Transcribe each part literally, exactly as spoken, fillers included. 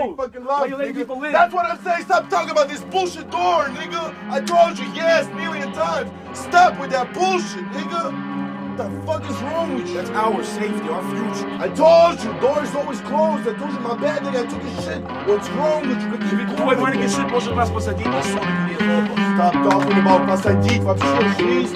fake fucking love, Why you letting nigga. people in? That's what I'm saying. Stop talking about this bullshit door, nigga. I told you yes a million times. Stop with that bullshit, nigga. What the fuck is wrong with you? That's our safety, our future. I told you, door's always closed. I told you my bad nigga, I took a shit. What's wrong with you? Какие Твой маленький сын может нас посадить на сорок лет. Stop talking about посадить вообще жизнь.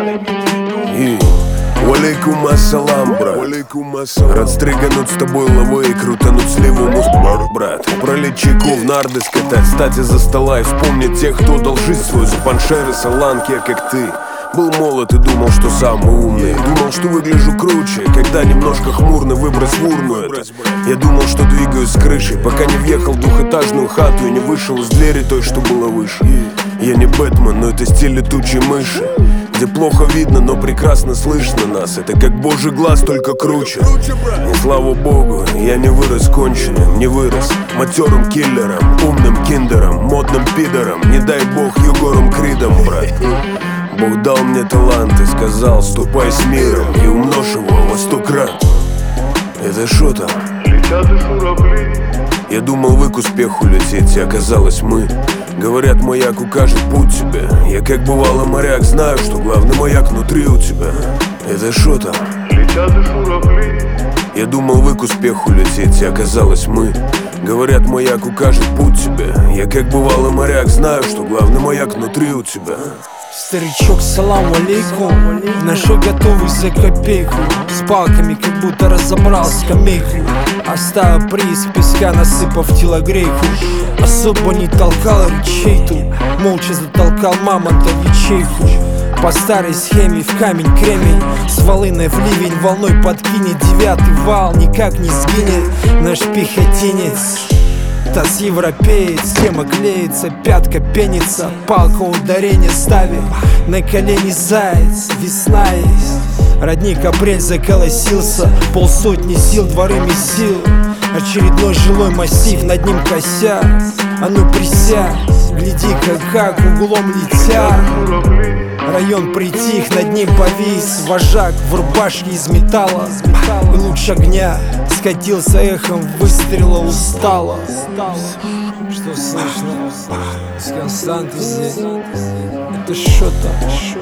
И Валейкум ассалам, брат. Рад стригануть с тобой лавы и крутануть сливу мозг, брат. Пролить чайку в нарды скатать, встать из-за стола и вспомнить тех, кто дал жизнь свою за паншеры, саланки, как ты. Был молод и думал, что самый умный. Думал, что выгляжу круче, когда немножко хмурно выбрось в урну это. Я думал, что двигаюсь с крышей, пока не въехал в двухэтажную хату и не вышел из двери той, что было выше. Я не Бэтмен, но это стиль летучей мыши, где плохо видно, но прекрасно слышно нас. Это как божий глаз, только круче. И слава богу, я не вырос конченым, не вырос матерым киллером, умным киндером, модным пидором. Не дай бог Егором Кридом, брат. Бог дал мне талант и сказал: ступай с миром и умножь его во сто крат. Это шо там? Летят и журавли. Я думал, вы к успеху летите, оказалось мы. Говорят, маяк укажет путь тебе. Я как бывало моряк, знаю, что главный маяк внутри у тебя. Это шо там? Летят и журавли. Я думал, вы к успеху летите, оказалось мы. Говорят, маяк укажет путь тебе. Я как бывало моряк, знаю, что главный маяк внутри у тебя. Старичок, салам алейкум. Нашой готовый за копейку. С палками, как будто разобрал скамейку. Оставил приз песка, насыпав телогрейку. Особо не толкал речей тут. Молча затолкал мамонта в ячейку. По старой схеме в камень кремень. С волыной в ливень волной подкинет. Девятый вал никак не сгинет наш пехотинец. Таз европеец, схема клеится, пятка пенится, палка ударение ставит, на колени заяц, весна есть. Родник апрель заколосился, полсотни сил, дворы месил. Очередной жилой массив, над ним кося. А ну присядь, гляди-ка, как углом летят. Район притих, над ним повис вожак в рубашке из металла. И луч огня скатился эхом, выстрела устало. Что слышно? С Константы здесь. Это что-то.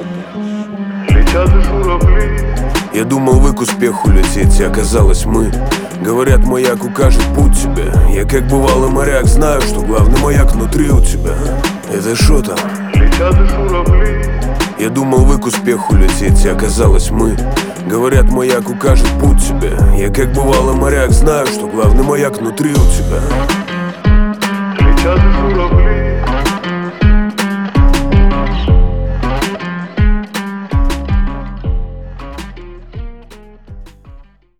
Летят и журавли. Я думал, вы к успеху летите, оказалось мы. Говорят, маяк укажет путь тебе. Я как бывалый моряк, знаю, что главный маяк внутри у тебя. Это шо там? Летят и журавли. Я думал, вы к успеху летите, оказалось мы. Говорят, маяк укажет путь тебе. Я как бывалый моряк, знаю, что главный маяк внутри у тебя. Летят и журавли.